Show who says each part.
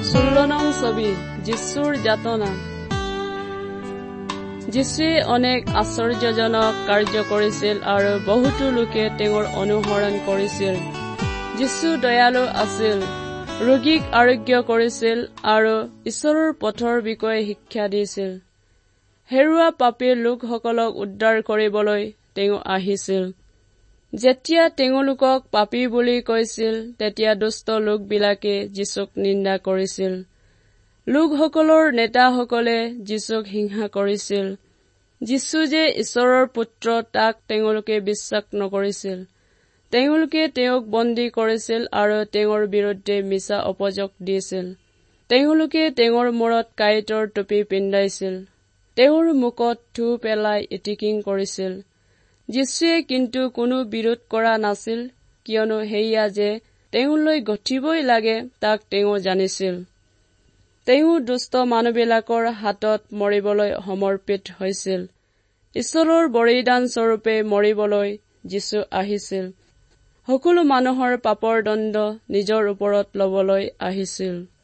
Speaker 1: 16 ছবি যীশুৰ যাতনা। যীশুৱে অনেক আশ্চৰ্যজনক কাৰ্য কৰিছিল আৰু বহুতো লোকে তেওঁৰ অনুসৰণ কৰিছিল। যীশু দয়ালু আছিল, ৰোগীক আৰোগ্য কৰিছিল আৰু ঈশ্বৰৰ পথৰ বিষয়ে শিক্ষা দিছিল। হেৰুৱা পাপী লোকসকলক উদ্ধাৰ কৰিবলৈ তেওঁ আহিছিল। যেতিয়া তেওঁলোকক পাপী বুলি কৈছিল, তেতিয়া দুষ্ট লোকবিলাকে যীশুক নিন্দা কৰিছিল। লোকসকলৰ নেতাসকলে যীশুক হিংসা কৰিছিল। যীশু যে ঈশ্বৰৰ পুত্ৰ তাক তেওঁলোকে বিশ্বাস নকৰিছিল। তেওঁলোকে তেওঁক বন্দী কৰিছিল আৰু তেওঁৰ বিৰুদ্ধে মিছা অভিযোগ দিছিল। তেওঁলোকে তেওঁৰ মূৰত কাঁইটৰ টুপি পিন্ধাইছিল, তেওঁৰ মুখত থু পেলাই ইটিকিং কৰিছিল। যীশুৱে কিন্তু কোনো বিৰোধ কৰা নাছিল, কিয়নো সেয়া যে তেওঁলৈ গঠিবই লাগে তাক তেওঁ জানিছিল। তেওঁ দুষ্ট মানুহবিলাকৰ হাতত মৰিবলৈ সমৰ্পিত হৈছিল। ঈশ্বৰৰ বলিদান স্বৰূপে মৰিবলৈ যীশু আহিছিল। সকলো মানুহৰ পাপৰ দণ্ড নিজৰ ওপৰত লবলৈ আহিছিল।